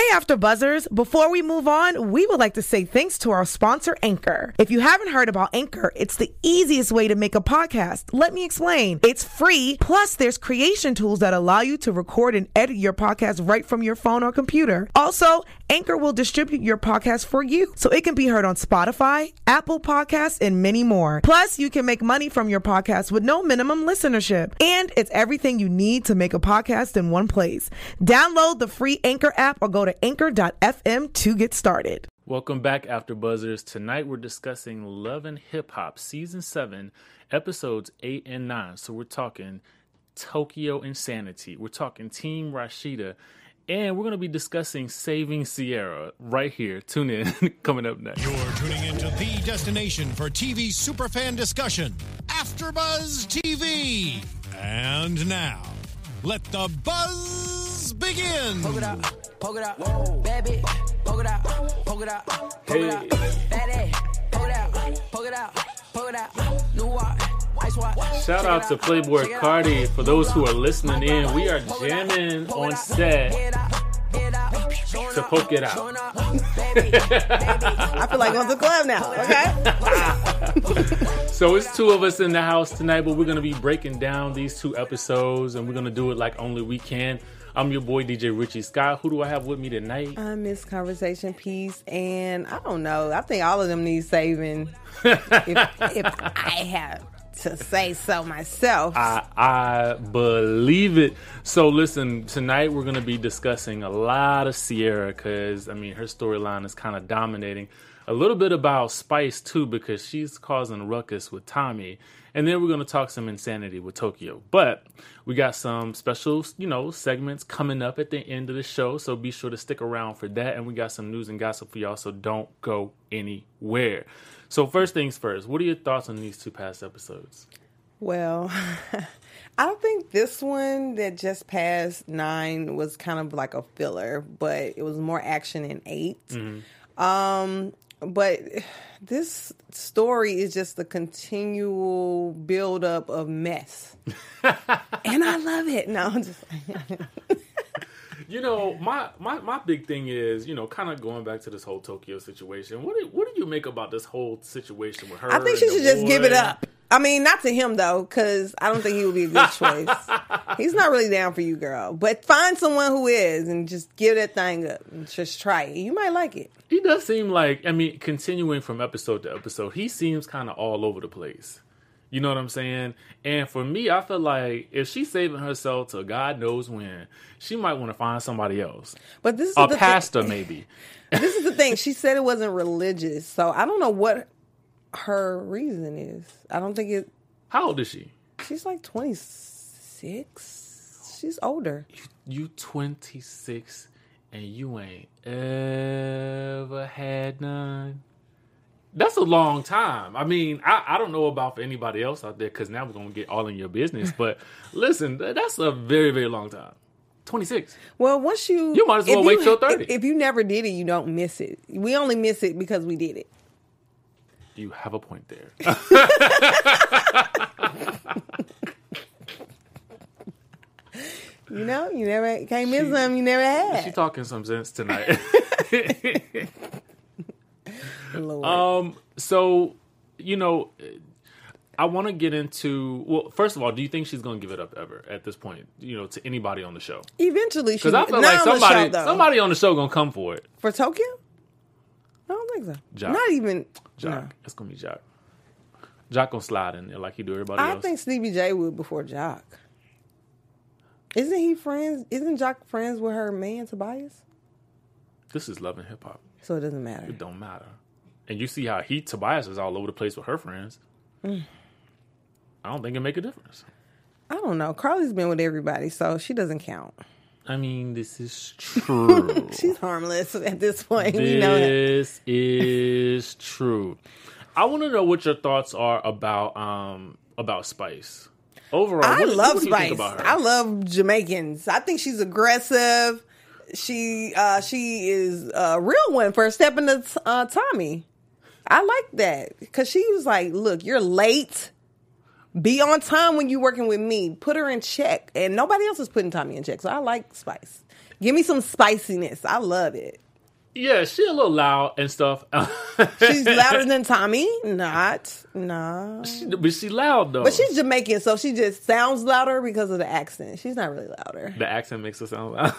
Hey, After Buzzers. Before we move on, we would like to say thanks to our sponsor, Anchor. If you haven't heard about Anchor, it's the easiest way to make a podcast. Let me explain. It's free, plus there's creation tools that allow you to record and edit your podcast right from your phone or computer. Also, Anchor will distribute your podcast for you, so it can be heard on Spotify, Apple Podcasts, and many more. Plus, you can make money from your podcast with no minimum listenership. And it's everything you need to make a podcast in one place. Download the free Anchor app or go to anchor.fm to get started. Welcome back, After Buzzers. Tonight we're discussing Love and Hip Hop Season 7, Episodes 8 and 9. So we're talking Tokyo Insanity. We're talking Team Rashida. And we're going to be discussing Saving Sierra right here. Tune in. Coming up next. You're tuning into the destination for TV superfan discussion, AfterBuzz TV. And now, let the buzz begin. Poke it out, bad bitch, poke it out, poke it out, poke it out, bad ass, poke it out, poke it out, poke it out, new watch, ice watch. Shout out to Playboy Cardi. For those who are listening in, we are jamming on set to Poke It Out. I feel like going to the club now, okay? So it's two of us in the house tonight, but we're going to be breaking down these two episodes, and we're going to do it like only we can. I'm your boy, DJ Richie Scott. Who do I have with me tonight? I miss Conversation Piece, and I don't know. I think all of them need saving. if I have to say so myself. I believe it. So listen, tonight we're going to be discussing a lot of Sierra because, I mean, her storyline is kind of dominating. A little bit about Spice, too, because she's causing a ruckus with Tommy. And then we're going to talk some insanity with Tokyo. But we got some special, segments coming up at the end of the show. So be sure to stick around for that. And we got some news and gossip for y'all. So don't go anywhere. So first things first, what are your thoughts on these two past episodes? Well, I don't think this one that just passed 9 was kind of like a filler, but it was more action in 8. Mm-hmm. But this story is just a continual buildup of mess. And I love it. No, I'm just my big thing is, kind of going back to this whole Tokyo situation. What do you make about this whole situation with her? I think she should just give it up. I mean, not to him, though, because I don't think he would be a good choice. He's not really down for you, girl. But find someone who is and just give that thing up and just try it. You might like it. He does seem like, continuing from episode to episode, he seems kind of all over the place. You know what I'm saying? And for me, I feel like if she's saving herself to God knows when, she might want to find somebody else. But this is a pastor, maybe. This is the thing. She said it wasn't religious, so I don't know what her reason is. I don't think it. How old is she? She's like 26. She's older. You 26 and you ain't ever had none. That's a long time. I mean, I don't know about for anybody else out there because now we're going to get all in your business. But listen, that's a very, very long time. 26. Well, once you might as well wait till 30. If you never did it, you don't miss it. We only miss it because we did it. You have a point there. You never can't miss them. You never had. She's talking some sense tonight. Lord. So, I want to get into. Well, first of all, do you think she's going to give it up ever at this point? To anybody on the show? Eventually, because I feel like somebody on the show going to come for it. For Tokyo? I don't think so. Jock. Not even Jock. No. It's gonna be Jock. Jock gonna slide in there like he do everybody else. I think Stevie J would before Jock. Isn't he friends? Isn't Jock friends with her man Tobias? This is Love and Hip Hop, so it doesn't matter. It don't matter. And you see how Tobias is all over the place with her friends. I don't think it make a difference. I don't know. Carly's been with everybody, so she doesn't count. I mean, this is true. She's harmless at this point. This is true. I want to know what your thoughts are about Spice. Overall, I love Spice. What do you think about her? I love Jamaicans. I think she's aggressive. She is a real one for stepping to Tommy. I like that because she was like, "Look, you're late. Be on time when you're working with me. Put her in check." And nobody else is putting Tommy in check. So I like Spice. Give me some spiciness. I love it. Yeah, she a little loud and stuff. She's louder than Tommy. Not. But she loud, though. But she's Jamaican, so she just sounds louder because of the accent. She's not really louder. The accent makes her sound loud.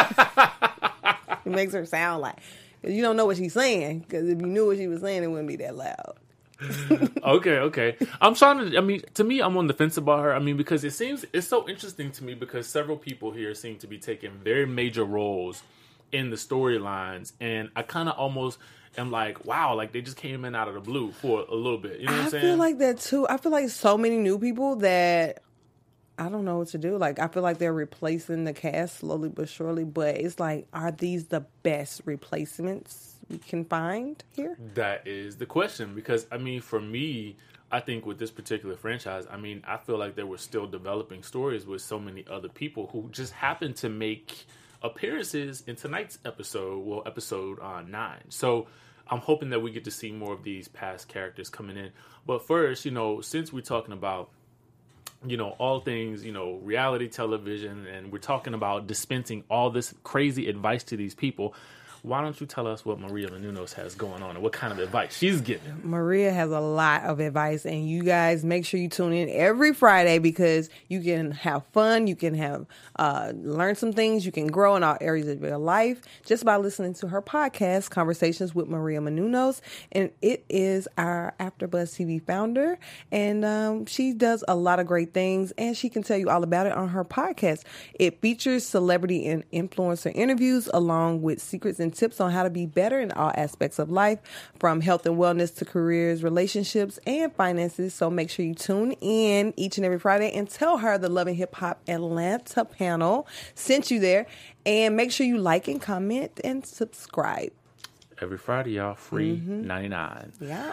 It makes her sound like... You don't know what she's saying, because if you knew what she was saying, it wouldn't be that loud. Okay. I'm trying to... I mean, to me, I'm on the fence about her. I mean, because it's so interesting to me because several people here seem to be taking very major roles in the storylines, and I kind of almost am like, wow, like they just came in out of the blue for a little bit. You know what I'm saying? I feel like that too. I feel like so many new people that I don't know what to do. Like, I feel like they're replacing the cast slowly but surely, but it's like, are these the best replacements we can find here? That is the question, because I mean, for me, I think with this particular franchise, I mean, I feel like they were still developing stories with so many other people who just happened to make appearances in tonight's episode 9. So I'm hoping that we get to see more of these past characters coming in. But first, since we're talking about, all things, reality television, and we're talking about dispensing all this crazy advice to these people, why don't you tell us what Maria Menounos has going on and what kind of advice she's giving? Maria has a lot of advice, and you guys make sure you tune in every Friday because you can have fun, you can have learn some things, you can grow in all areas of your life just by listening to her podcast, Conversations with Maria Menounos, and it is our AfterBuzz TV founder, and she does a lot of great things, and she can tell you all about it on her podcast. It features celebrity and influencer interviews along with secrets and tips on how to be better in all aspects of life, from health and wellness to careers, relationships, and finances. So make sure you tune in each and every Friday and tell her the Love and Hip Hop Atlanta panel sent you there. And make sure you like and comment and subscribe. Every Friday, y'all, free 99. Yeah.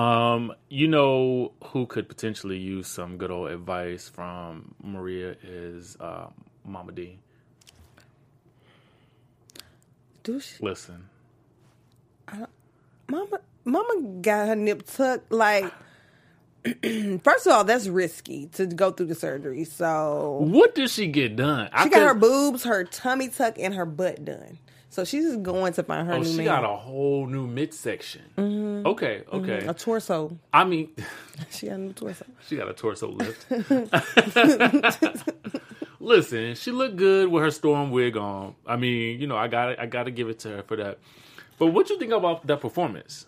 Who could potentially use some good old advice from Maria is Mama D. Listen, Mama got her nip tucked. Like, first of all, that's risky to go through the surgery. So, what did she get done? She got her boobs, her tummy tuck, and her butt done. So she's just going to find her new man. She got a whole new midsection. Mm-hmm. Okay. Mm-hmm. A torso. I mean, she got a new torso. She got a torso lift. Listen, she looked good with her storm wig on. I mean, I got to give it to her for that. But what you think about that performance?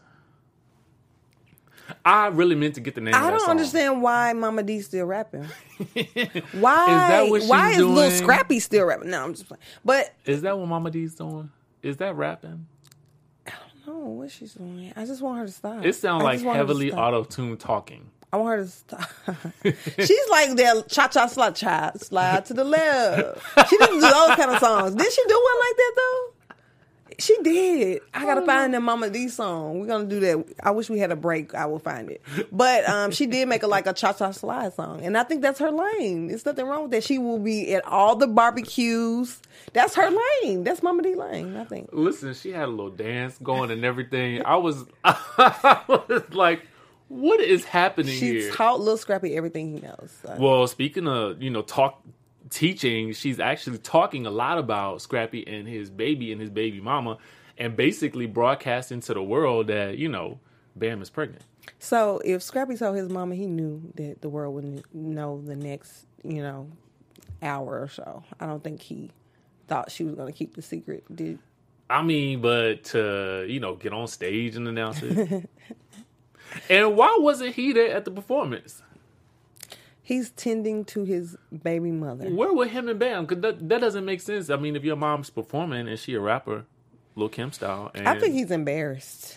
I really meant to get the name of that song. I don't understand why Mama D still rapping. Why? Is that what she's doing? Is Lil Scrappy still rapping? No, I'm just playing. But is that what Mama D's doing? Is that rapping? I don't know what she's doing. I just want her to stop. It sounds like heavily auto-tuned talking. I want her to stop. She's like that cha-cha slide to the left. She didn't do those kind of songs. Did she do one like that though? She did. I gotta find that Mama D song. We're gonna do that. I wish we had a break. I will find it. But she did make a cha-cha slide song, and I think that's her lane. There's nothing wrong with that. She will be at all the barbecues. That's her lane. That's Mama D lane, I think. Listen, she had a little dance going and everything. I was like, what is happening here? She taught Lil Scrappy everything he knows. So. Well, speaking of, teaching, she's actually talking a lot about Scrappy and his baby mama, and basically broadcasting to the world that, Bam is pregnant. So if Scrappy told his mama, he knew that the world wouldn't know the next, hour or so. I don't think he thought she was going to keep the secret, did. I mean, but to, get on stage and announce it. And why wasn't he there at the performance? He's tending to his baby mother. Where were him and Bam? Because that doesn't make sense. I mean, if your mom's performing and she a rapper, Lil' Kim style. And... I think he's embarrassed.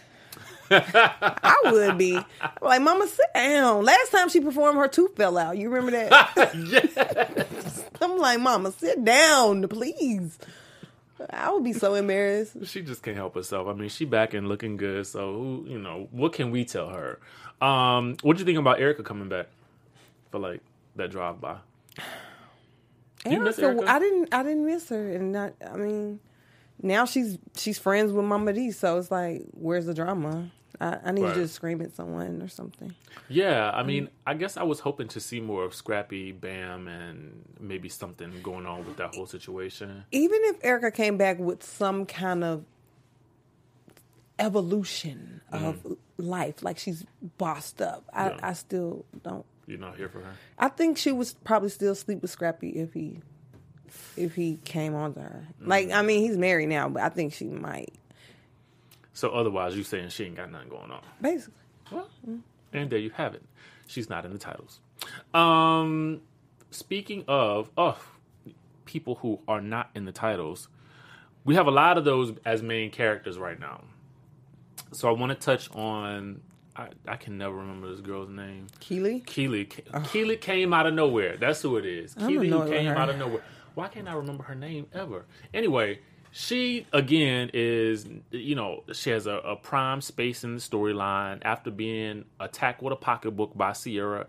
I would be. Like, Mama, sit down. Last time she performed, her tooth fell out. You remember that? Yes. I'm like, Mama, sit down, please. I would be so embarrassed. She just can't help herself. I mean, she back and looking good. So, what can we tell her? What do you think about Erica coming back for that drive by? You miss Erica? I didn't miss her, and now she's friends with Mama D. So it's like, where's the drama? I need Right. to just scream at someone or something. Yeah, I mean, I guess I was hoping to see more of Scrappy, Bam, and maybe something going on with that whole situation. Even if Erica came back with some kind of evolution of life, like she's bossed up, I still don't. You're not here for her? I think she would probably still sleep with Scrappy if he came on to her. Like, I mean, he's married now, but I think she might. So otherwise, you saying she ain't got nothing going on. Basically. Well, and there you have it. She's not in the titles. Speaking of people who are not in the titles, we have a lot of those as main characters right now. So I want to touch on, I can never remember this girl's name. Keely? Keely came out of nowhere. That's who it is. Keely annoyed with came her. out of nowhere. Why can't I remember her name ever? Anyway, she, again, is, she has a prime space in the storyline after being attacked with a pocketbook by Sierra.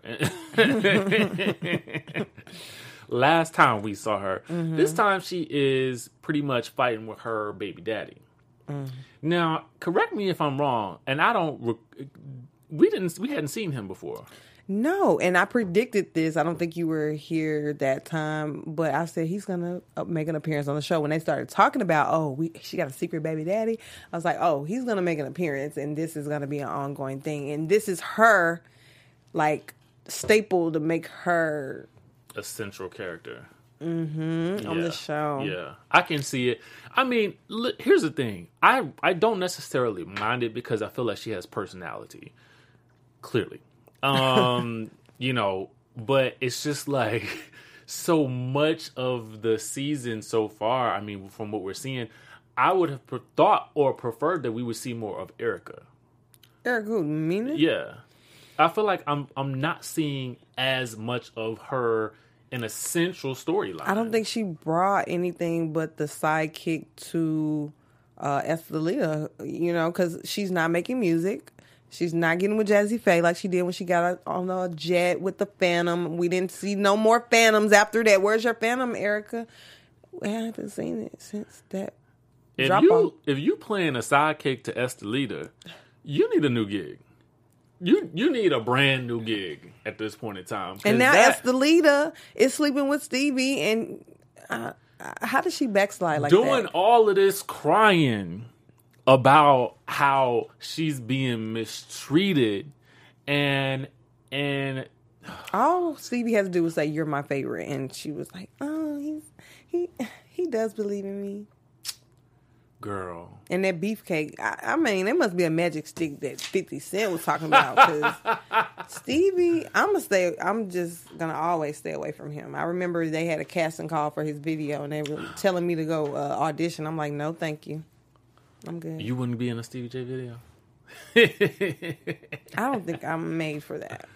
Last time we saw her. This time she is pretty much fighting with her baby daddy. Now, correct me if I'm wrong, and we hadn't seen him before. No, and I predicted this. I don't think you were here that time, but I said he's going to make an appearance on the show. When they started talking about, she got a secret baby daddy, I was like, he's going to make an appearance, and this is going to be an ongoing thing. And this is her, like, staple to make her a central character. on the show. Yeah, I can see it. I mean, here's the thing. I don't necessarily mind it because I feel like she has personality. Clearly. But it's just like so much of the season so far. I mean, from what we're seeing, I would have thought or preferred that we would see more of Erica. Erica who, Mina? Yeah. I feel like I'm not seeing as much of her in a central storyline. I don't think she brought anything but the sidekick to Estelita, because she's not making music. She's not getting with Jazzy Faye like she did when she got on a jet with the Phantom. We didn't see no more Phantoms after that. Where's your Phantom, Erica? I haven't seen it since that drop off. If you playing a sidekick to Estelita, you need a new gig. You need a brand new gig at this point in time. And now Estelita is sleeping with Stevie, and how does she backslide like doing that? all of this crying about how she's being mistreated, and all Stevie has to do is say, "You're my favorite," and she was like, he does believe in me. girl. And that beefcake, I mean, it must be a magic stick that 50 Cent was talking about. Because Stevie, I'm just going to always stay away from him. I remember they had a casting call for his video, and they were telling me to go audition. I'm like, no, thank you. I'm good. You wouldn't be in a Stevie J video? I don't think I'm made for that.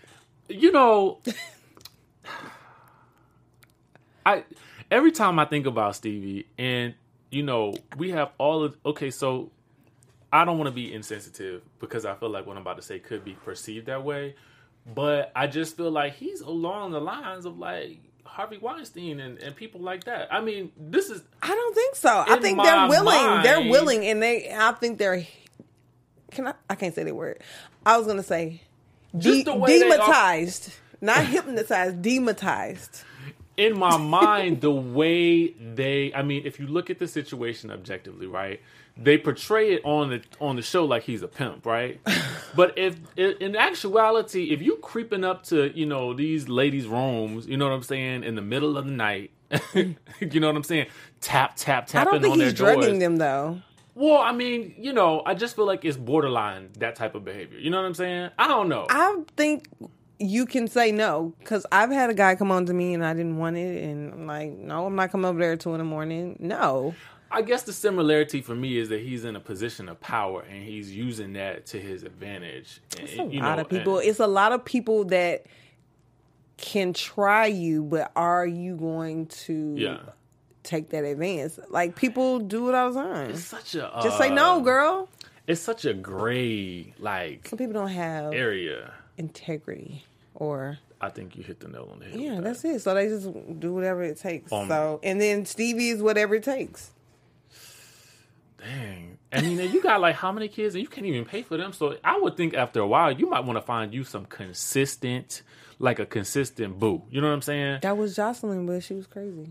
Every time I think about Stevie, and we have all of, so I don't want to be insensitive because I feel like what I'm about to say could be perceived that way, but I just feel like he's along the lines of like Harvey Weinstein and people like that. I mean, I don't think so. I think they're willing. Mind, they're willing, and I think they're. I can't say the word. I was gonna say dematized, not hypnotized, dematized. In my mind, the way if you look at the situation objectively, right, they portray it on the show like he's a pimp, right? But if in actuality, if you creeping up to these ladies' rooms, you know what I'm saying, in the middle of the night, you know what I'm saying, tapping on their doors. I don't think he's drugging them though. Well, I mean, I just feel like it's borderline that type of behavior. You know what I'm saying? I don't know. I think you can say no, because I've had a guy come on to me and I didn't want it, and I'm like, no, I'm not coming over there at 2 a.m. No. I guess the similarity for me is that he's in a position of power and he's using that to his advantage. It's a lot of people. It's a lot of people that can try you, but are you going to take that advance? Like, people do it all the time. It's such a just say no, girl. It's such a gray some people don't have area integrity, or I think you hit the nail on the head. Yeah, that's it. So they just do whatever it takes. And then Stevie is whatever it takes. Dang. I mean, you got like how many kids, and you can't even pay for them. So I would think after a while, you might want to find you some consistent, like a consistent boo. You know what I'm saying? That was Jocelyn, but she was crazy.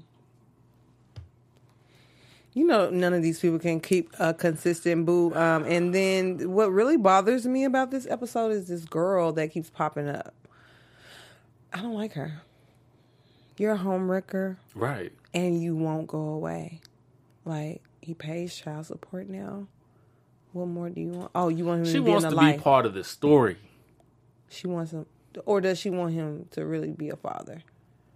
You know, none of these people can keep a consistent boo. And then what really bothers me about this episode is this girl that keeps popping up. I don't like her. You're a homewrecker. Right. And you won't go away. Like, he pays child support now. What more do you want? Oh, you want him She to be in wants a to life. be part of the story. She wants him, or does she want him to really be a father?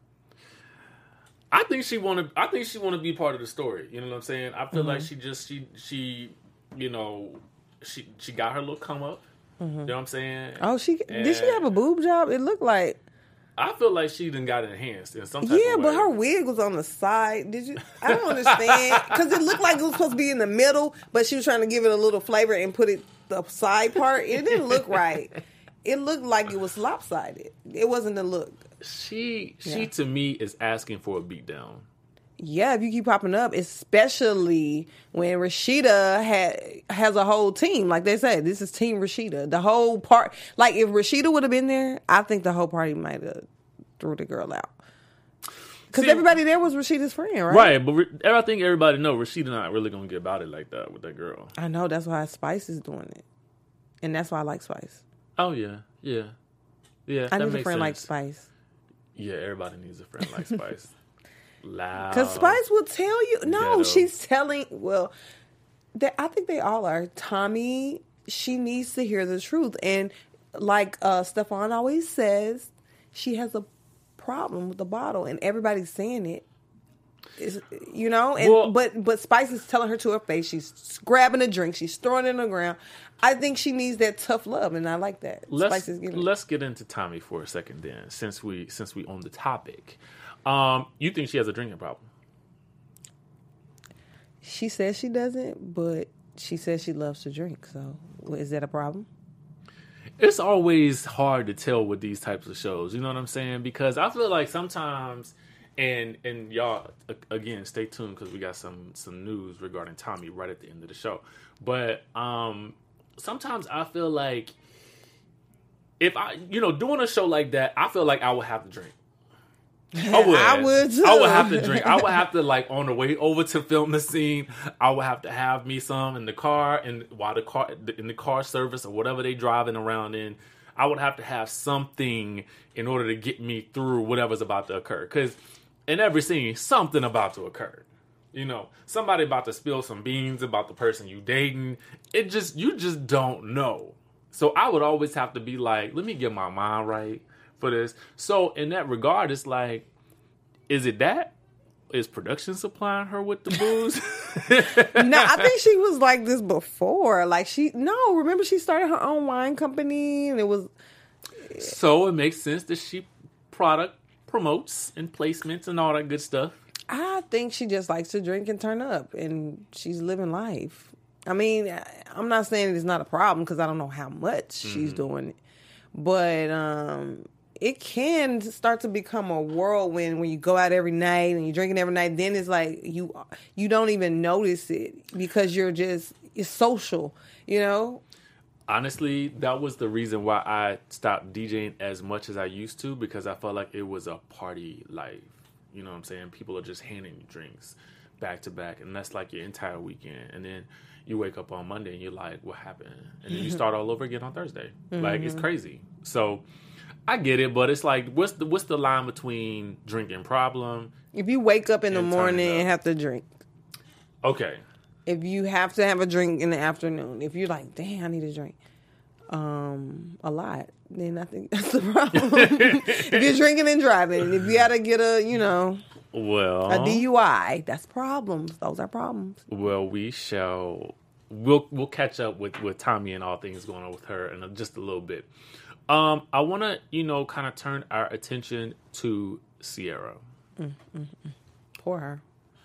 I think she want to be part of the story. You know what I'm saying? I feel like she you know, she got her little come up. You know what I'm saying? Oh, did she have a boob job? It looked like. I feel like she done got enhanced in some type of way. Yeah, but her wig was on the side. Did you? I don't understand, because it looked like it was supposed to be in the middle, but she was trying to give it a little flavor and put it the side part. It didn't look right. It looked like it was lopsided. It wasn't the look. She to me is asking for a beatdown. Yeah, if you keep popping up, especially when Rashida has a whole team. Like they said, this is Team Rashida. The whole part, like if Rashida would have been there, I think the whole party might have threw the girl out. Because everybody there was Rashida's friend, right? Right, but I think everybody know Rashida not really going to get about it like that with that girl. I know, that's why Spice is doing it. And that's why I like Spice. Oh, yeah. I need a friend like Spice. Yeah, everybody needs a friend like Spice. Loud. Because Spice will tell you. No, Ghetto. she's telling. Well, I think they all are. Tommy, she needs to hear the truth. And like Stefan always says, she has a problem with the bottle. And everybody's saying it. You know? And but Spice is telling her to her face. She's grabbing a drink. She's throwing it on the ground. I think she needs that tough love. And I like that. Spice is giving let's get into Tommy for a second then, since we on the topic. You think she has a drinking problem? She says she doesn't, but she says she loves to drink. So, is that a problem? It's always hard to tell with these types of shows. You know what I'm saying? Because I feel like sometimes, and y'all, again, stay tuned because we got some news regarding Tommy right at the end of the show. But sometimes I feel like if doing a show like that, I feel like I would have to drink. I would too. I would have to drink. I would have to, like, on the way over to film the scene, I would have to have me some in the car, and while in the car service or whatever they driving around in, I would have to have something in order to get me through whatever's about to occur. Because in every scene, something about to occur. You know, somebody about to spill some beans about the person you dating. You just don't know. So I would always have to be like, let me get my mind right for this. So in that regard, it's like, is it that? Is production supplying her with the booze? No, I think she was like this before. Like remember she started her own wine company, and it was. So it makes sense that she product promotes and placements and all that good stuff. I think she just likes to drink and turn up, and she's living life. I mean, I'm not saying it's not a problem because I don't know how much she's doing it, but it can start to become a whirlwind when you go out every night and you're drinking every night. Then it's like you don't even notice it because it's social, you know? Honestly, that was the reason why I stopped DJing as much as I used to, because I felt like it was a party life. You know what I'm saying? People are just handing you drinks back to back, and that's like your entire weekend. And then you wake up on Monday and you're like, what happened? And then you start all over again on Thursday. Like, it's crazy. So I get it, but it's like, what's the line between drinking problem? If you wake up in the and morning turning up? and have to drink. Okay. If you have to have a drink in the afternoon, if you're like, damn, I need a drink a lot, then I think that's the problem. If you're drinking and driving, if you got to get a DUI, that's problems. Those are problems. Well, we'll catch up with Tommy and all things going on with her in just a little bit. I want to, kind of turn our attention to Sierra. Poor her.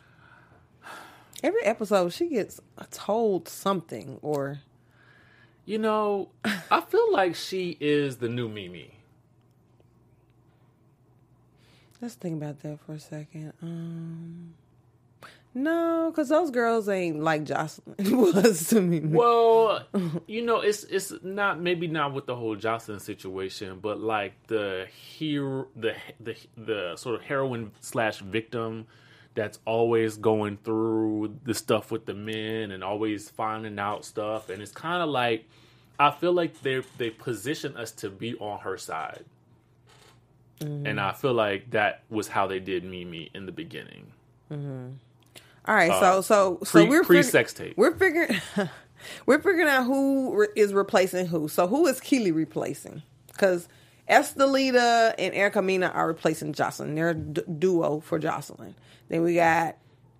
Every episode, she gets told something or... I feel like she is the new Mimi. Let's think about that for a second. No, because those girls ain't like Jocelyn was to me. Well, it's not, maybe not with the whole Jocelyn situation, but like the hero, the sort of heroine / victim that's always going through the stuff with the men and always finding out stuff, and it's kind of like, I feel like they position us to be on her side, and I feel like that was how they did Mimi in the beginning. All right, so we're pre-sex tape. We're figuring out who is replacing who. So who is Keely replacing? Because Estelita and Erica Mena are replacing Jocelyn. They're a duo for Jocelyn. Then we got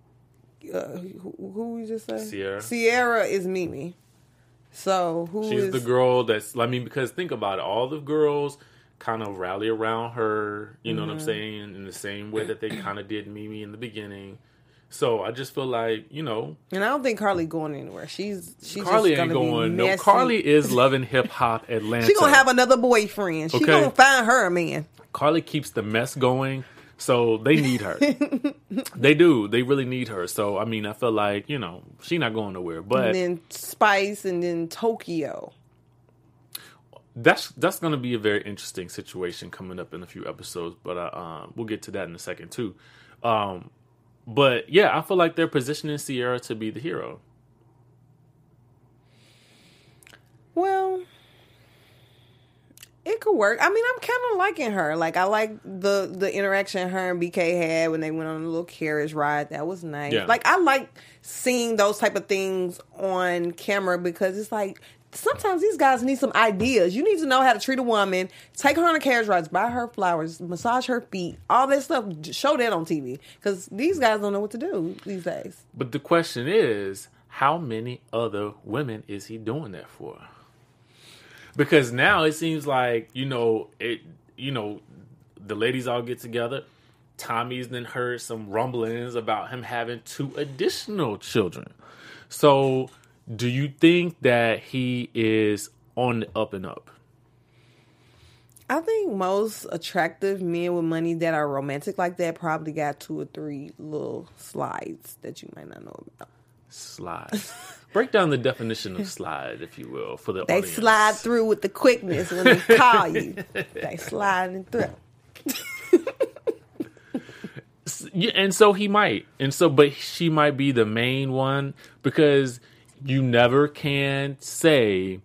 who we just said? Sierra. Sierra is Mimi. So She's the girl that's, I mean, because think about it, all the girls kind of rally around her. You know what I'm saying? In the same way that they kind of did Mimi in the beginning. So I just feel like, and I don't think Carly going anywhere. She's Carly just ain't gonna going. be messy. No, Carly is loving hip hop Atlanta. She gonna have another boyfriend. She gonna find her a man. Carly keeps the mess going, so they need her. They do. They really need her. So I mean, I feel like she's not going nowhere. But and then Spice, and then Tokyo. That's going to be a very interesting situation coming up in a few episodes. But we'll get to that in a second too. But yeah, I feel like they're positioning Sierra to be the hero. Well, it could work. I mean, I'm kind of liking her. Like, I like the interaction her and BK had when they went on a little carriage ride. That was nice. Yeah. Like, I like seeing those type of things on camera because it's like, sometimes these guys need some ideas. You need to know how to treat a woman, take her on a carriage ride, buy her flowers, massage her feet, all that stuff. Show that on TV because these guys don't know what to do these days. But the question is, how many other women is he doing that for? Because now it seems like the ladies all get together. Tommy's then heard some rumblings about him having 2 additional children. So, do you think that he is on the up and up? I think most attractive men with money that are romantic like that probably got 2 or 3 little slides that you might not know about. Slides. Break down the definition of slide, if you will, for the audience. They slide through with the quickness when they call you. They sliding through. Yeah, and so he might. But she might be the main one because you never can say,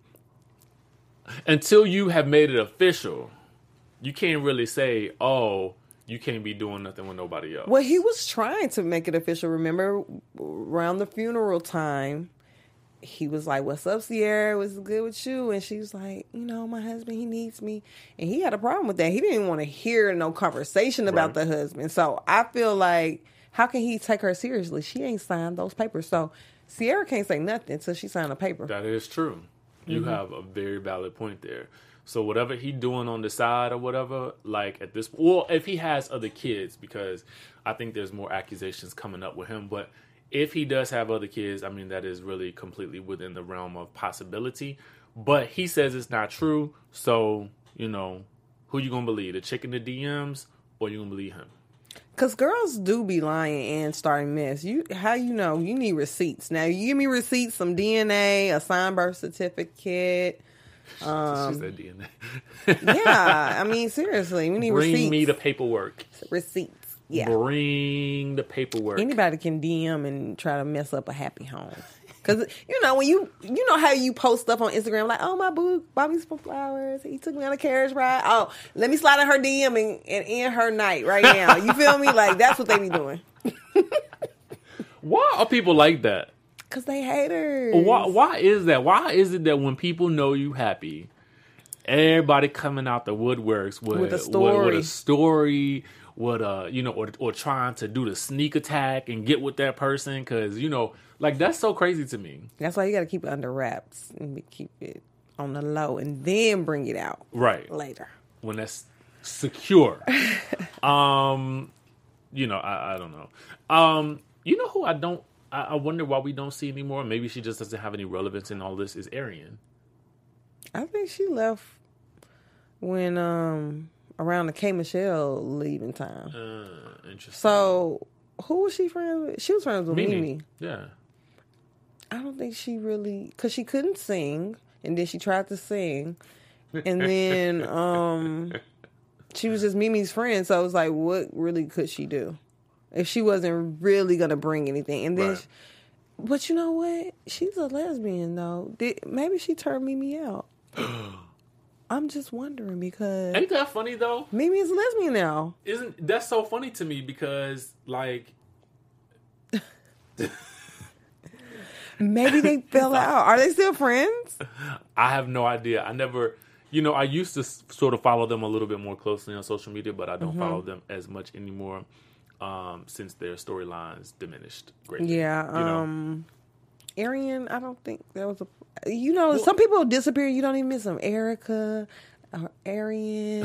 until you have made it official, you can't really say, oh, you can't be doing nothing with nobody else. Well, he was trying to make it official. Remember, around the funeral time, he was like, what's up, Sierra? What's good with you? And she was like, my husband, he needs me. And he had a problem with that. He didn't want to hear no conversation about the husband. So I feel like, how can he take her seriously? She ain't signed those papers. So Sierra can't say nothing until she signed a paper. That is true. You have a very valid point there. So whatever he doing on the side or whatever, like at this, well, if he has other kids, because I think there's more accusations coming up with him. But if he does have other kids, I mean, that is really completely within the realm of possibility. But he says it's not true. So, who you going to believe? The chick in the DMs or you going to believe him? Because girls do be lying and starting mess. How you know? You need receipts. Now, you give me receipts, some DNA, a signed birth certificate. She said DNA. Yeah, I mean, seriously, we need receipts. Bring me the paperwork. Receipts. Yeah. Bring the paperwork. Anybody can DM and try to mess up a happy home. Because, when you how you post stuff on Instagram, like, oh, my boo bought me some flowers. He took me on a carriage ride. Oh, let me slide in her DM and end her night right now. You feel me? Like, that's what they be doing. Why are people like that? Because they haters. Why is that? Why is it that when people know you happy, everybody coming out the woodworks with a story, or trying to do the sneak attack and get with that person? Because, that's so crazy to me. That's why you got to keep it under wraps and keep it on the low and then bring it out. Right. Later. When that's secure. I don't know. Who I wonder why we don't see anymore. Maybe she just doesn't have any relevance in all this. Is Arian? I think she left when around the K Michelle leaving time. Interesting. So who was she friends with? She was friends with Mimi. Yeah. I don't think she really, because she couldn't sing, and then she tried to sing, and then she was just Mimi's friend. So I was like, what really could she do if she wasn't really gonna bring anything? And then, Right. but you know what? She's a lesbian though. Maybe she turned Mimi out. I'm just wondering because Ain't that funny though? Mimi is a lesbian now. Isn't that's so funny to me because like Maybe they fell out. Are they still friends? I have no idea. I never, I used to sort of follow them a little bit more closely on social media, but I don't follow them as much anymore since their storylines diminished greatly. Yeah. Arian, I don't think there was a. Some people disappear. You don't even miss them. Erica, Arian,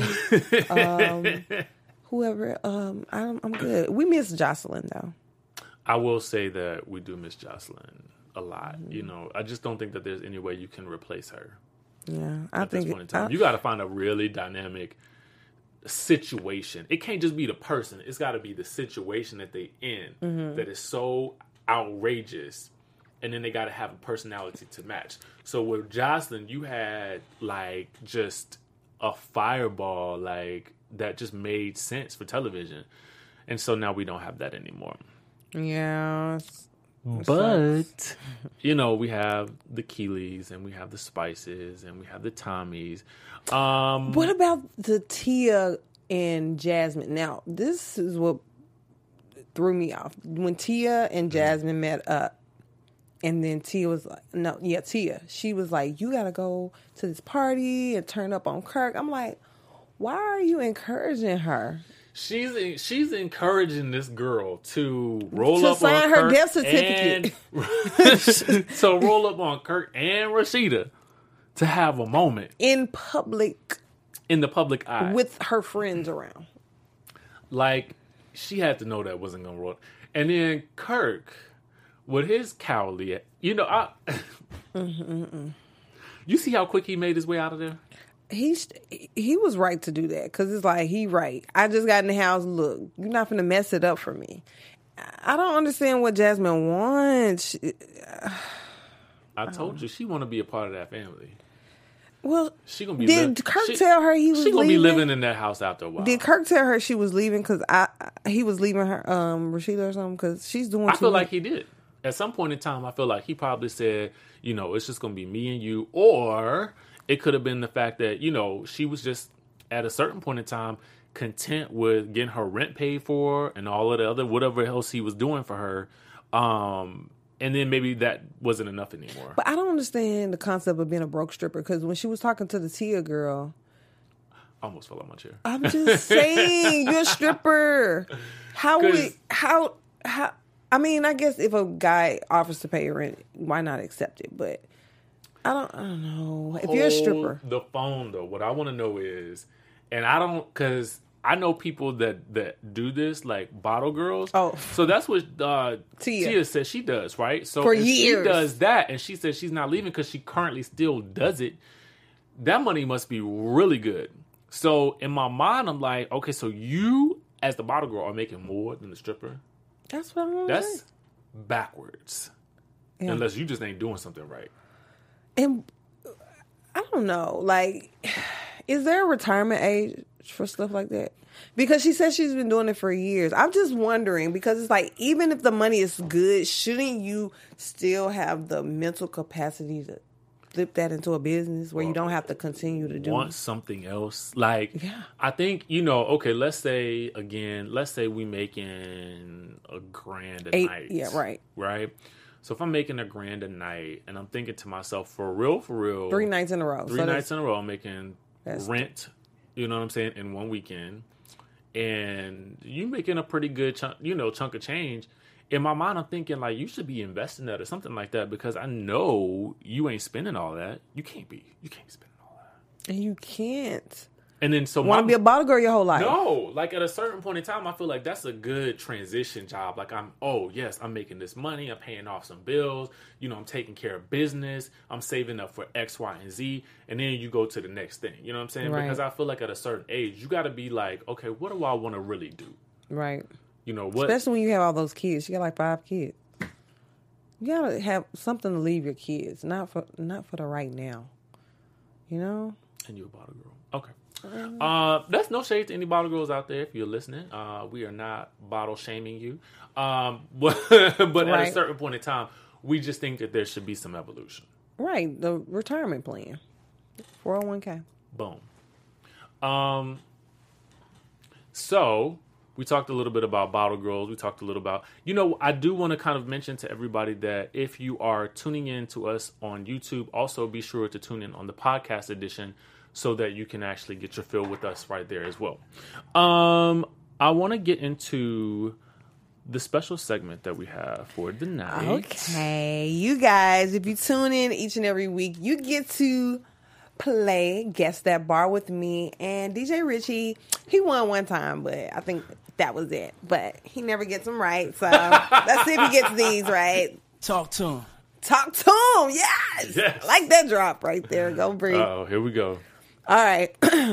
whoever. I'm good. We miss Jocelyn though. I will say that we do miss Jocelyn a lot. I just don't think that there's any way you can replace her. Yeah, At this point in time, you got to find a really dynamic situation. It can't just be the person. It's got to be the situation that they in that is so outrageous, and then they got to have a personality to match. So with Jocelyn, you had like just a fireball like that just made sense for television, and so now we don't have that anymore. Yeah. But, we have the Keeleys and we have the Spices and we have the Tommies. What about the Tia and Jasmine? Now, this is what threw me off. When Tia and Jasmine met up, and then Tia was like, Tia. She was like, you got to go to this party and turn up on Kirk. I'm like, why are you encouraging her? She's encouraging this girl to roll to up sign on her Kirk death certificate. So roll up on Kirk and Rashida to have a moment in public, in the public eye, with her friends around. Like she had to know that wasn't gonna roll. And then Kirk, with his cowardly, you see how quick he made his way out of there. He was right to do that because it's like he right. I just got in the house. Look, you're not gonna mess it up for me. I don't understand what Jasmine wants. I told you she want to be a part of that family. Well, she gonna be. Did Kirk tell her he was? She gonna leaving? be living in that house after a while. Did Kirk tell her she was leaving because he was leaving her Rashida or something because she's doing. I feel like he did. At some point in time, I feel like he probably said, it's just gonna be me and you, or it could have been the fact that, she was just at a certain point in time content with getting her rent paid for and all of the other, whatever else he was doing for her. And then maybe that wasn't enough anymore. But I don't understand the concept of being a broke stripper because when she was talking to the Tia girl. I almost fell out my chair. I'm just saying, you're a stripper. How, I mean, I guess if a guy offers to pay your rent, why not accept it? But I don't know. If you're a stripper. The phone, though, what I want to know is, and I don't, because I know people that do this, like bottle girls. Oh. So that's what Tia says she does, right? So for if years. she does that, and she says she's not leaving because she currently still does it, that money must be really good. So in my mind, I'm like, okay, so you, as the bottle girl, are making more than the stripper? That's what I'm That's saying. backwards. Yeah. Unless you just ain't doing something right. And I don't know, like, is there a retirement age for stuff like that? Because she says she's been doing it for years. I'm just wondering, because it's like, even if the money is good, shouldn't you still have the mental capacity to flip that into a business where you don't have to continue to do want something else? Like, yeah. I think, okay, let's say we making $1,000 a night. Yeah, right. Right? So if I'm making $1,000 a night and I'm thinking to myself, for real, 3 nights in a row. 3 nights in a row, I'm making rent, you know what I'm saying, in one weekend. And you making a pretty good chunk of change. In my mind, I'm thinking, like, you should be investing that or something like that because I know you ain't spending all that. You can't spend all that. And you can't. And then so want to be a bottle girl your whole life. No, like at a certain point in time, I feel like that's a good transition job. Like I'm making this money. I'm paying off some bills. I'm taking care of business. I'm saving up for X, Y, and Z. And then you go to the next thing. You know what I'm saying? Right. Because I feel like at a certain age, you got to be like, okay, what do I want to really do? Right. You know what? Especially when you have all those kids. You got like 5 kids. You gotta have something to leave your kids, not for the right now. You know? And you're a bottle girl. Okay. That's no shade to any bottle girls out there if you're listening. We are not bottle shaming you. But at a certain point in time, we just think that there should be some evolution. Right. The retirement plan. 401k. Boom. So we talked a little bit about bottle girls. We talked a little about, I do want to kind of mention to everybody that if you are tuning in to us on YouTube, also be sure to tune in on the podcast edition so that you can actually get your fill with us right there as well. I want to get into the special segment that we have for the night. Okay. You guys, if you tune in each and every week, you get to play Guess That Bar with me and DJ Richie. He won one time, but I think that was it. But he never gets them right, so let's see if he gets these right. Talk to him. Talk to him, yes! I like that drop right there. Go, Bree. Oh, here we go. All right.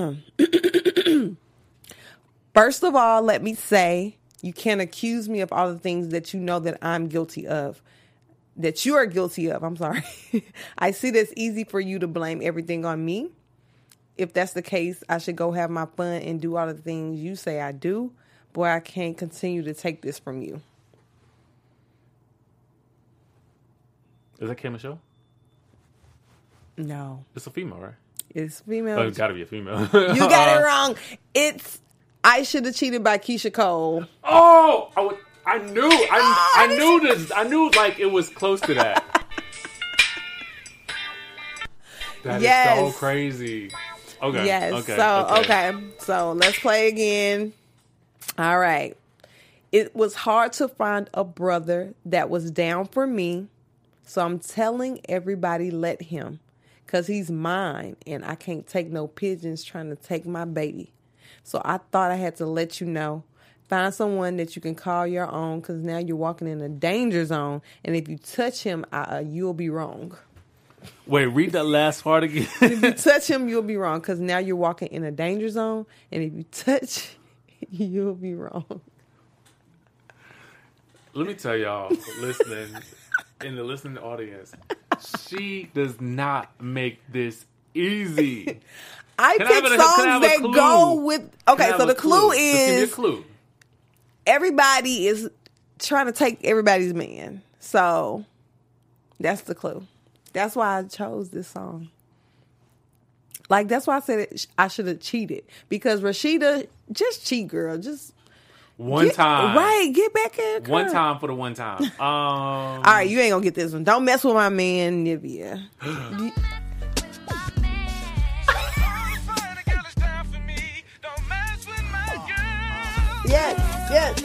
First of all, let me say, you can't accuse me of all the things that you know that I'm guilty of. That you are guilty of. I'm sorry. I see that it's easy for you to blame everything on me. If that's the case, I should go have my fun and do all the things you say I do. Boy, I can't continue to take this from you. Is that K Michelle? No. It's a female, right? It's female. Oh, it's got to be a female. You got it wrong. It's I Should Have Cheated by Keisha Cole. Oh! I knew this. I knew like it was close to that. That is so crazy. Okay. Yes. Okay. So let's play again. All right. It was hard to find a brother that was down for me. So I'm telling everybody let him. Because he's mine. And I can't take no pigeons trying to take my baby. So I thought I had to let you know. Find someone that you can call your own because now you're walking in a danger zone. And if you touch him, you'll be wrong. Wait, read that last part again. If you touch him, you'll be wrong because now you're walking in a danger zone. And if you touch, you'll be wrong. Let me tell y'all, listening, in the listening audience, she does not make this easy. I pick songs that go with... Okay, so the clue is... Just give me a clue. Everybody is trying to take everybody's man. So that's the clue. That's why I chose this song. Like, that's why I said I should have cheated. Because Rashida, just cheat, girl. Just one time. Right, get back in. One time for the one time. All right, you ain't gonna get this one. Don't mess with my man, Nivea. Yes.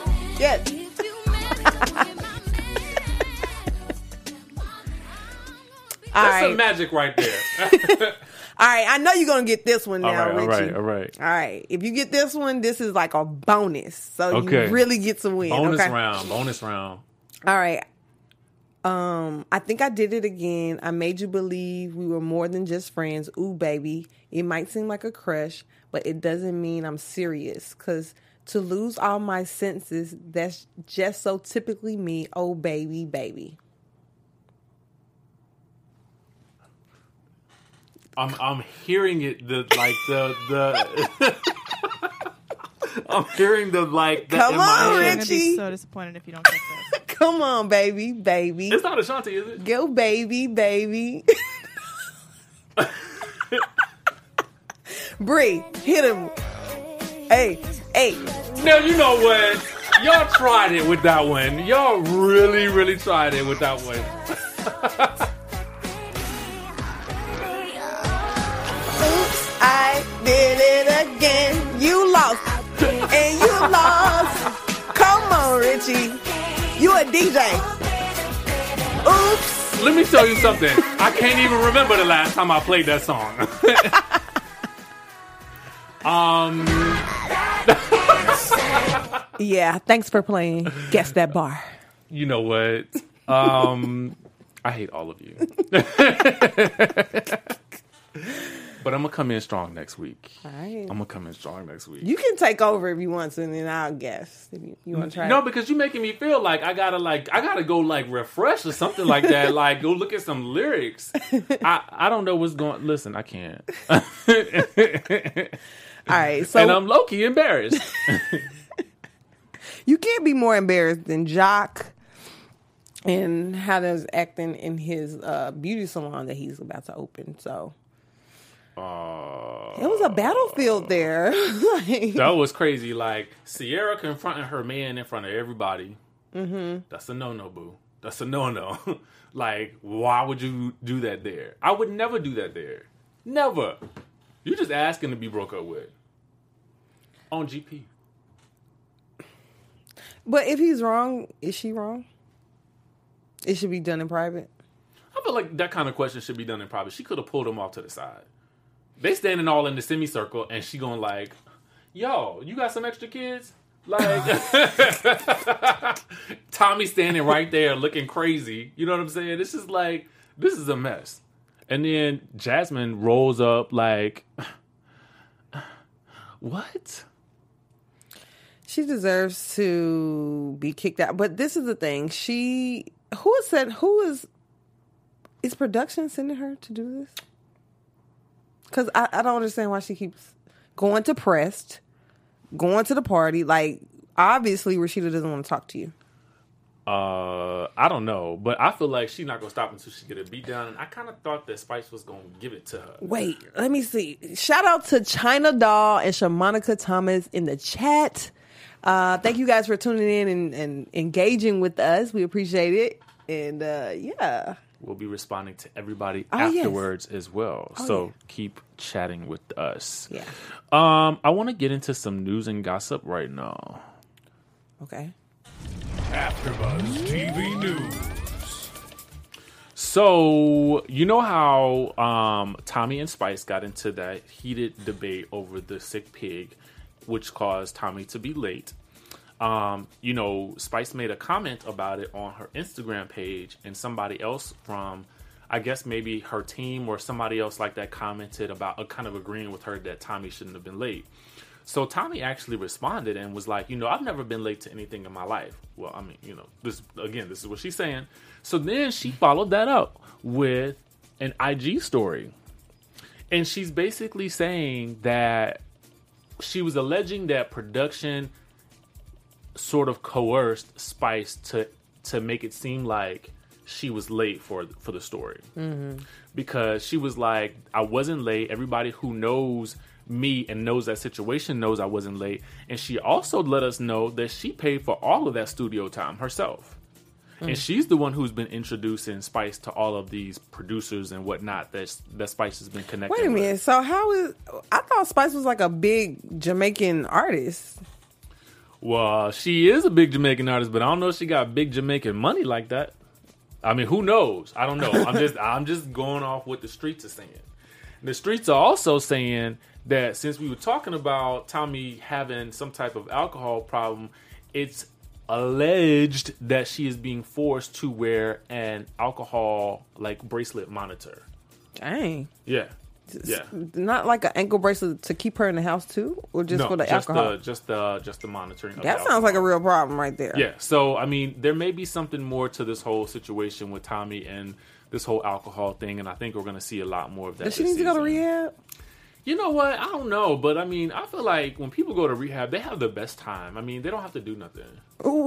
That's some magic right there. All right, I know you're going to get this one now, Richie. All right. All right, if you get this one, this is like a bonus. So you really get to win. Bonus round. All right. I think I did it again. I made you believe we were more than just friends. Ooh, baby. It might seem like a crush, but it doesn't mean I'm serious. Because to lose all my senses, that's just so typically me. Oh, baby, baby. I'm hearing it. I'm hearing the like. Come on, Richie. I'm gonna be so disappointed if you don't get this. Come on, baby, baby. It's not Ashanti, is it? Go, baby, baby. Bree, hit him. Hey. No, you know what? Y'all tried it with that one. Y'all really, really tried it with that one. Oops, I did it again. You lost. And you lost. Come on, Richie. You a DJ. Oops. Let me tell you something. I can't even remember the last time I played that song. Yeah, thanks for playing Guess That Bar. You know what? I hate all of you. But But I'm gonna come in strong next week. All right. I'm gonna come in strong next week. You can take over if you want to, and then I'll guess. If you want to try. No, because you're making me feel like I gotta go like refresh or something like that. Like go look at some lyrics. I don't know what's going. Listen, I can't. All right, so And I'm low key embarrassed. you can't be more embarrassed than Jock and how they're acting in his beauty salon that he's about to open. So it was a battlefield there. Like, That was crazy. Like Sierra confronting her man in front of everybody. Mm-hmm. That's a no, boo. That's a no. Like, why would you do that there? I would never do that there. Never. You're just asking to be broke up with. On GP. but if he's wrong, is she wrong? It should be done in private. I feel like that kind of question should be done in private. She could have pulled him off to the side. They standing all in the semicircle, and she going like, yo, you got some extra kids? Like, Tommy standing right there looking crazy. You know what I'm saying? This is like, this is a mess. And then Jasmine rolls up like, what? She deserves to be kicked out. But this is the thing. Is production sending her to do this? Because I don't understand why she keeps going to Pressed, going to the party. Like, obviously, Rashida doesn't want to talk to you. I don't know, but I feel like she's not gonna stop until she get a beat down. And I kind of thought that Spice was gonna give it to her. Wait, let me see. Shout out to China Doll and Shamonica Thomas in the chat. Thank you guys for tuning in and engaging with us. We appreciate it. And yeah. We'll be responding to everybody Oh, afterwards as well. Oh, so yeah. keep chatting with us. Yeah. I want to get into some news and gossip right now. Okay. AfterBuzz TV News. So, you know how Tommy and Spice got into that heated debate over the sick pig, which caused Tommy to be late. You know, Spice made a comment about it on her Instagram page, and somebody else from, I guess maybe her team or somebody else like that commented about kind of agreeing with her that Tommy shouldn't have been late. So Tommy actually responded and was like, you know, I've never been late to anything in my life. Well, I mean, you know, this is what she's saying. So then she followed that up with an IG story. And she's basically saying that she was alleging that production sort of coerced Spice to make it seem like she was late for the story. Mm-hmm. Because she was like, I wasn't late. Everybody who knows me and knows that situation knows I wasn't late. And she also let us know that she paid for all of that studio time herself. And she's the one who's been introducing Spice to all of these producers and whatnot that Spice has been connected with. Wait a minute. So I thought Spice was like a big Jamaican artist. Well, she is a big Jamaican artist, but I don't know if she got big Jamaican money like that. I mean, who knows? I don't know. I'm just going off what the streets are saying. The streets are also saying that since we were talking about Tommy having some type of alcohol problem, it's alleged that she is being forced to wear an alcohol like bracelet monitor. Dang. Yeah. Yeah. Not like an ankle bracelet to keep her in the house too, or just for the alcohol. Just the monitoring. Of That the sounds like a alcohol. real problem right there. Yeah. So I mean, there may be something more to this whole situation with Tommy and this whole alcohol thing, and I think we're going to see a lot more of that. Does she need to go to rehab? You know what? I don't know, but I mean, I feel like when people go to rehab, they have the best time. I mean, they don't have to do nothing. Ooh.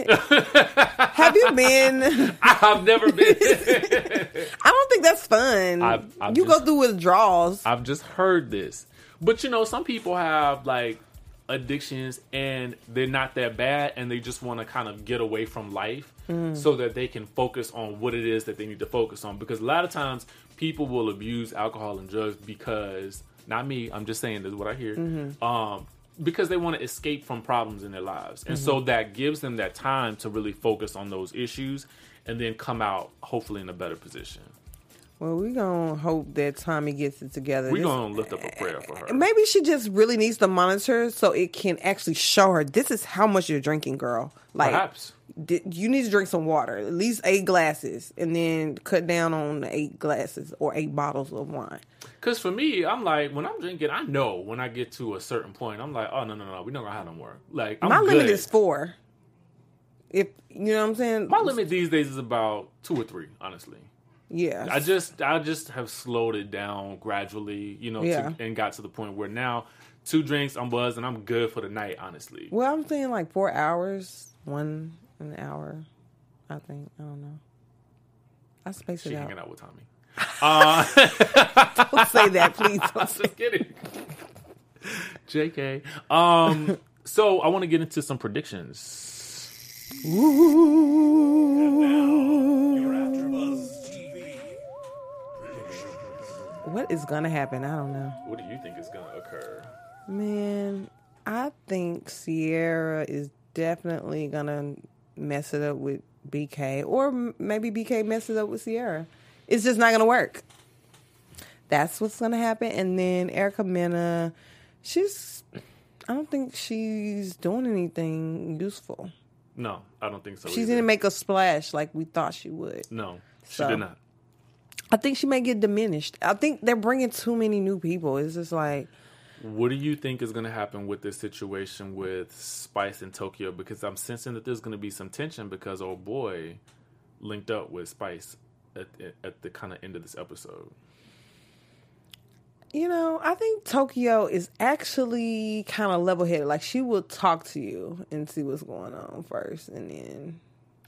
Have you been? I've never been. I don't think that's fun. I've you just- go through withdrawals. I've just heard this. But you know, some people have like addictions and they're not that bad and they just want to kind of get away from life so that they can focus on what it is that they need to focus on. Because a lot of times people will abuse alcohol and drugs because, not me, I'm just saying this is what I hear, because they want to escape from problems in their lives. And so that gives them that time to really focus on those issues and then come out hopefully in a better position. Well, we gonna hope that Tommy gets it together. We're going to lift up a prayer for her. Maybe she just really needs to monitor so it can actually show her this is how much you're drinking, girl. Like, Perhaps. You need to drink some water, at least 8 glasses, and then cut down on the 8 glasses or 8 bottles of wine. Because for me, I'm like, when I'm drinking, I know when I get to a certain point, I'm like, oh, no, we're not going to have no more. Like, I'm My good. limit is 4. If you know what I'm saying? My limit these days is about 2 or 3, honestly. Yeah. I just have slowed it down gradually, Yeah. and got to the point where now 2 drinks, I'm buzzed, and I'm good for the night, honestly. Well, I'm saying like 4 hours, 1 an hour, I think. I don't know. I space She it out. hanging out with Tommy. Don't say that, please. Don't I'm say just kidding. JK. So I want to get into some predictions. What is gonna happen? I don't know. What do you think is going to occur? Man, I think Sierra is definitely gonna mess it up with BK, or maybe BK messes up with Sierra. It's just not gonna work. That's what's gonna happen. And then Erica Mena, I don't think she's doing anything useful. No, I don't think so. She either. didn't make a splash like we thought she would. No, she So- did not. I think she may get diminished. I think they're bringing too many new people. It's just like, What do you think is going to happen with this situation with Spice and Tokyo? Because I'm sensing that there's going to be some tension because old boy linked up with Spice at the kind of end of this episode. I think Tokyo is actually kind of level-headed. Like, she will talk to you and see what's going on first, and then.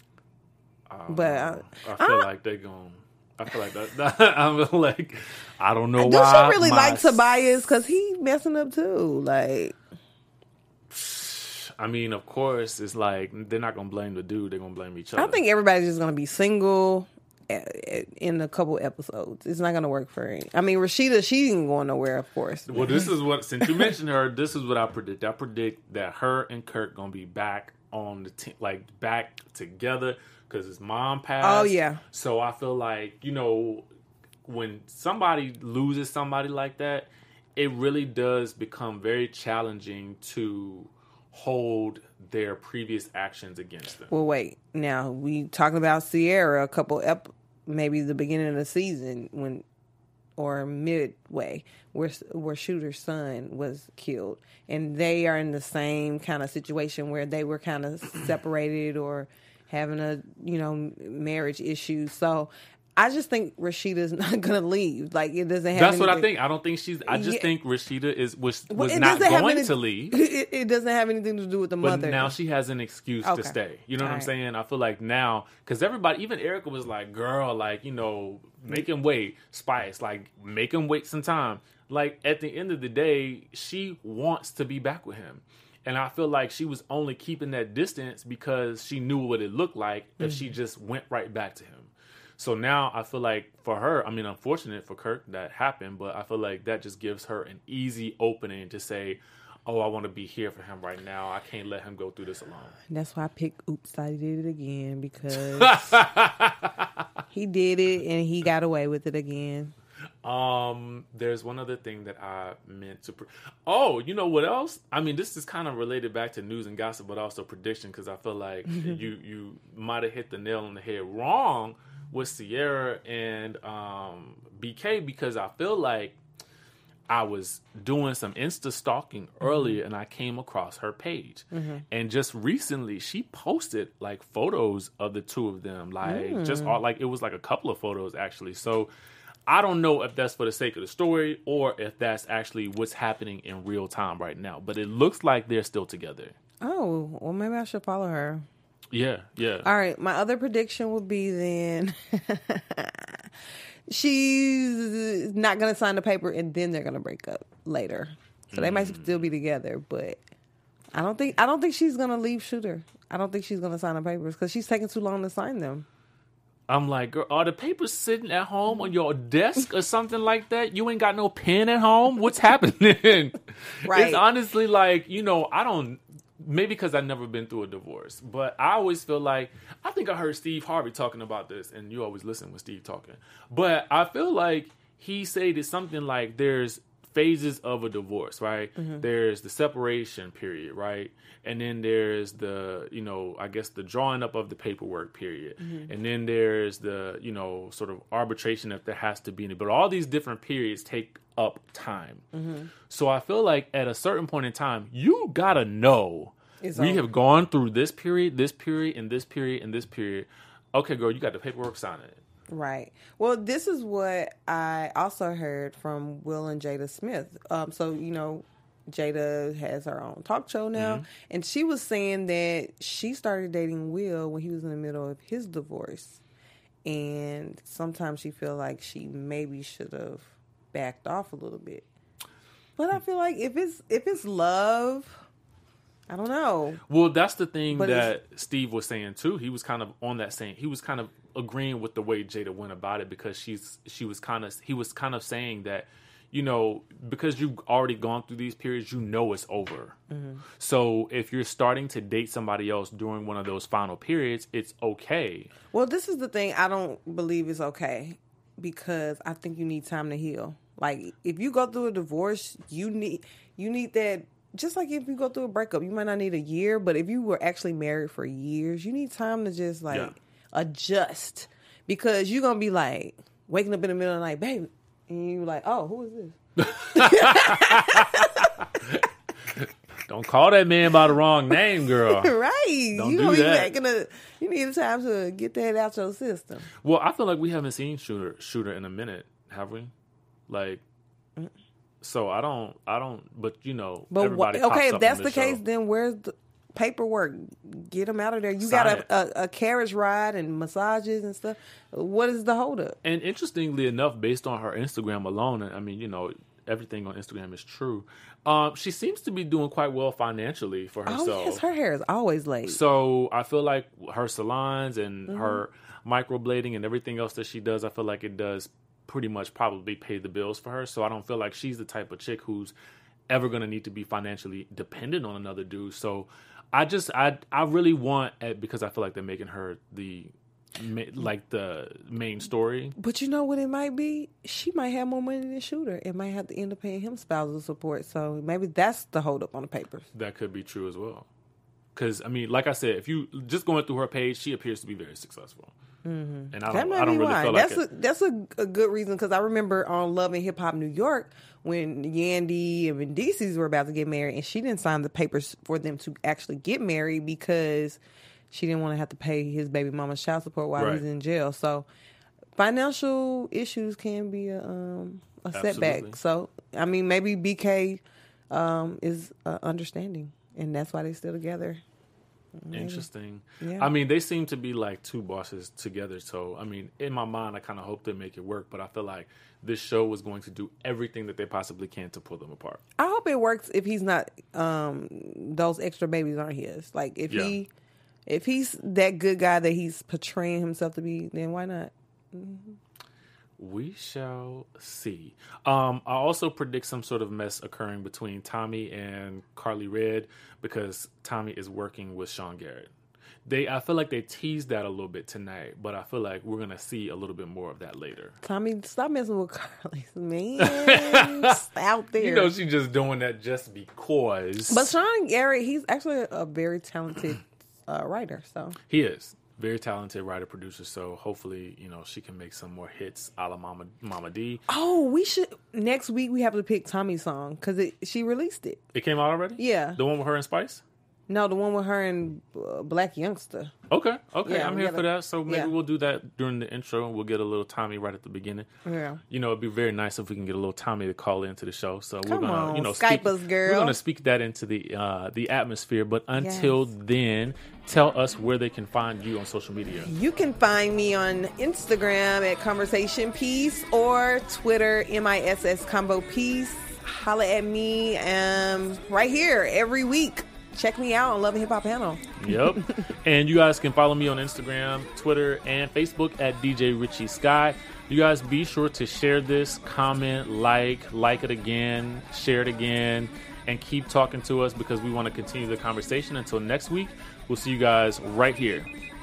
But I feel like they're going. I feel like that. I'm like, I don't know do why. she really like Tobias? Because he messing up too. Like, I mean, of course, it's like they're not gonna blame the dude. They're gonna blame each other. I think everybody's just gonna be single in a couple episodes. It's not gonna work for her. I mean, Rashida, she ain't going nowhere, of course. Well, this is what, since you mentioned her, this is what I predict. I predict that her and Kirk gonna be back on the team, like back together, because his mom passed. Oh, yeah. So I feel like, when somebody loses somebody like that, it really does become very challenging to hold their previous actions against them. Well, wait. Now we talking about Sierra a couple maybe the beginning of the season or midway where Shooter's son was killed, and they are in the same kind of situation where they were kind of separated or having a marriage issue. So I just think Rashida's not gonna leave. Like, it doesn't have. That's what I anything- think. I don't think she's. I just think Rashida was it not doesn't have going any- to leave. It doesn't have anything to do with the But mother. now she has an excuse Okay. to stay. You know what All I'm right. saying? I feel like now, because everybody, even Erica was like, girl, like, make him wait. Spice, like, make him wait some time. Like, at the end of the day, she wants to be back with him. And I feel like she was only keeping that distance because she knew what it looked like if she just went right back to him. So now I feel like for her, I mean, unfortunate for Kirk that happened, but I feel like that just gives her an easy opening to say, oh, I want to be here for him right now. I can't let him go through this alone. That's why I picked Oops, I Did It Again, because he did it and he got away with it again. There's one other thing that I meant to. Oh, you know what else? I mean, this is kind of related back to news and gossip, but also prediction, because I feel like you might have hit the nail on the head wrong with Sierra and BK, because I feel like I was doing some Insta stalking earlier and I came across her page. And just recently she posted like photos of the two of them, like just all, like it was like a couple of photos actually. So I don't know if that's for the sake of the story or if that's actually what's happening in real time right now, but it looks like they're still together. Oh, well, maybe I should follow her. Yeah. All right, my other prediction would be then she's not going to sign the paper and then they're going to break up later. So they might still be together, but I don't think she's going to leave Shooter. I don't think she's going to sign the papers because she's taking too long to sign them. I'm like, girl, are the papers sitting at home on your desk or something like that? You ain't got no pen at home? What's happening? Right. It's honestly like, maybe because I've never been through a divorce, but I always feel like, I think I heard Steve Harvey talking about this, and you always listen when Steve talking, but I feel like he said it's something like there's phases of a divorce, right? Mm-hmm. There's the separation period, right? And then there's the, I guess the drawing up of the paperwork period. Mm-hmm. And then there's the, sort of arbitration if there has to be any. But all these different periods take up time. Mm-hmm. So I feel like at a certain point in time, you got to know we have gone through this period, and this period, and this period. Okay, girl, you got the paperwork, sign it. Right. Well, this is what I also heard from Will and Jada Smith. So, Jada has her own talk show now. Mm-hmm. And she was saying that she started dating Will when he was in the middle of his divorce. And sometimes she feel like she maybe should have backed off a little bit. But I feel like if it's love, I don't know. Well, that's the thing that Steve was saying too. He was kind of on that same. He was kind of agreeing with the way Jada went about it because he was kind of saying that, because you've already gone through these periods, it's over. Mm-hmm. So if you're starting to date somebody else during one of those final periods, it's okay. Well, this is the thing I don't believe is okay because I think you need time to heal. Like if you go through a divorce, you need that. Just like if you go through a breakup, you might not need a year, but if you were actually married for years, you need time to just adjust because you're gonna be like waking up in the middle of the night, baby. And you like, oh, who is this? Don't call that man by the wrong name, girl. Right. Don't do that. You need time to get that out your system. Well, I feel like we haven't seen Shooter in a minute, have we? Like, so I don't. But everybody. Okay, if that's the show. case, then where's the paperwork? Get him out of there. You got a carriage ride and massages and stuff. What is the holdup? And interestingly enough, based on her Instagram alone, I mean, everything on Instagram is true. She seems to be doing quite well financially for herself. Oh, yes, her hair is always laid. So I feel like her salons and her microblading and everything else that she does, I feel like it does pretty much probably pay the bills for her. So I don't feel like she's the type of chick who's ever going to need to be financially dependent on another dude. So I really want, because I feel like they're making her the main story. But you know what it might be? She might have more money than Shooter. It might have to end up paying him spousal support. So maybe that's the holdup on the papers. That could be true as well. Because, I mean, like I said, if you just going through her page, she appears to be very successful. Mm-hmm. And I don't really feel like that's a good reason, because I remember on Love and Hip Hop New York when Yandy and Mendeecees were about to get married, and she didn't sign the papers for them to actually get married because she didn't want to have to pay his baby mama's child support while he was in jail. So financial issues can be a setback. So, I mean, maybe BK is understanding, and that's why they're still together. Maybe. Interesting. Yeah. I mean, they seem to be like two bosses together. So, I mean, in my mind, I kind of hope they make it work. But I feel like this show was going to do everything that they possibly can to pull them apart. I hope it works if he's not, those extra babies aren't his. Like, if he's that good guy that he's portraying himself to be, then why not? Mm-hmm. We shall see. I also predict some sort of mess occurring between Tommy and Carly Red because Tommy is working with Sean Garrett. I feel like they teased that a little bit tonight, but I feel like we're going to see a little bit more of that later. Tommy, stop messing with Carly, man. Out there. You know she's just doing that just because. But Sean Garrett, he's actually a very talented writer. So he is. Very talented writer, producer, so hopefully, she can make some more hits a la Mama D. Oh, we should, next week we have to pick Tommy's song, because she released it. It came out already? Yeah. The one with her and Spice? No, the one with her and Black Youngster. Okay, yeah, I'm here for that. So maybe we'll do that during the intro, and we'll get a little Tommy right at the beginning. Yeah, it'd be very nice if we can get a little Tommy to call into the show. So we're gonna, Skype us, girl. We're gonna speak that into the atmosphere. But until then, tell us where they can find you on social media. You can find me on Instagram at Conversation Piece or Twitter MISS Combo Piece. Holla at me right here every week. Check me out on Love and Hip Hop Panel. Yep. And you guys can follow me on Instagram, Twitter, and Facebook at DJ Richie Sky. You guys be sure to share this, comment, like it again, share it again, and keep talking to us because we want to continue the conversation. Until next week, we'll see you guys right here.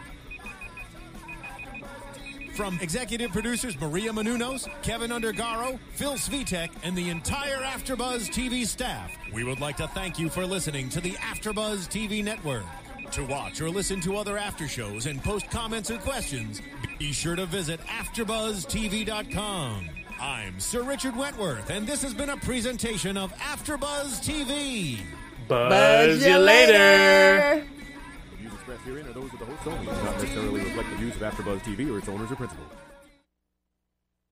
From executive producers Maria Menounos, Kevin Undergaro, Phil Svitek, and the entire AfterBuzz TV staff, we would like to thank you for listening to the AfterBuzz TV network. To watch or listen to other after shows and post comments or questions, be sure to visit AfterBuzzTV.com. I'm Sir Richard Wentworth, and this has been a presentation of AfterBuzz TV. Buzz you later. The views expressed herein are those of the host only and do not necessarily reflect the views of AfterBuzz TV or its owners or principals.